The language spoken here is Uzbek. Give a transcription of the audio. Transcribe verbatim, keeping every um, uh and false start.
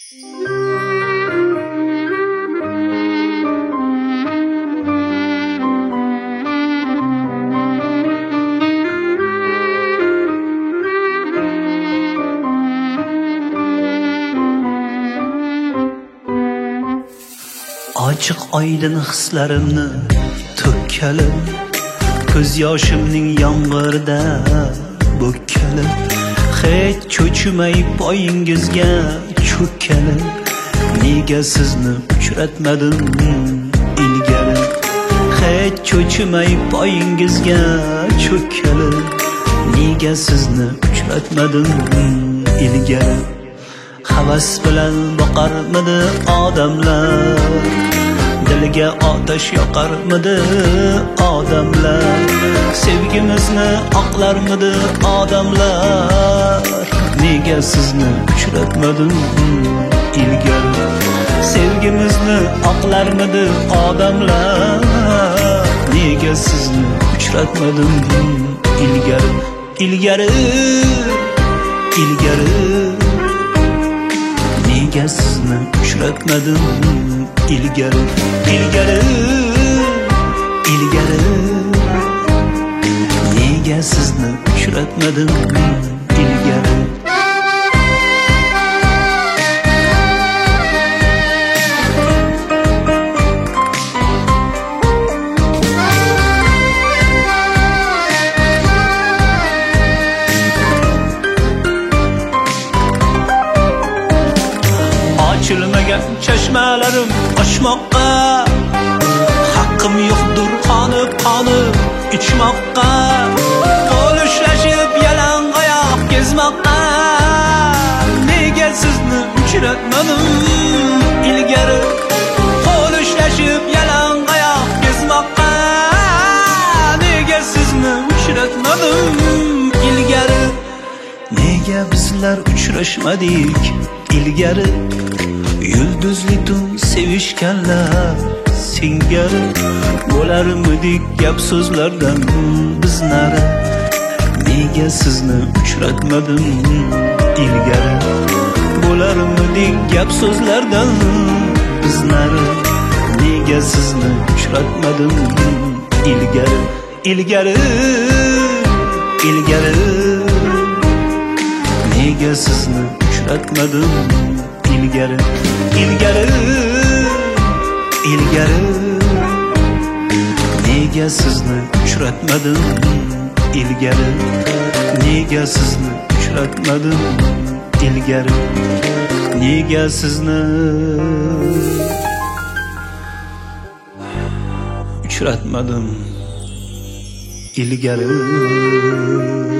Ochiq oydin hislarimni to'kkalib, ko'z yoshimning yomg'irda bo'kkalib, hech cho'chimay poyingizga cho'kkalib, nega sizni uchratmadim ilgari, hech cho'chimay poyingizga cho'kkalib, nega sizni uchratmadim ilgari. Havas bilan boqarmidi odamlar, diliga otash yoqarmidi odamlar, sevgimizni oqlarmidi odamlar, nega sizni uchratmadim ilgari. Sevgimizni oqlarmidi odamlar, nega sizni uchratmadim ilgari. Ilgari, ilgari, nega sizni uchratmadim ilgari. Ilgari, ilgari, nega sizni uchratmadim ilgari. Ochilmagan chashmalarim oshmoqqa, haqqim yo'qdir qonib qonib ichmoqqa, qo'l ushlashib yalang oyoq kezmoqqa, nega sizni uchratmadim ilgari. Qo'l ushlashib yalang oyoq kezmoqqa, nega sizni uchratmadim ilgari. Nega bizlar uchrashmadik ilgari, yulduzli tun sevishganlar singari, bo'larmidik gap so'zlardan biz nari, nega sizni uchratmadim ilgari. Bo'larmidik gap so'zlardan biz nari, nega sizni uchratmadim ilgari. Ilgari, ilgari, nega sizni uchratmadim ilgari. Ilgari, ilgari, nega sizni uchratmadim ilgari. Nega sizni uchratmadim ilgari. Nega sizni uchratmadim ilgari.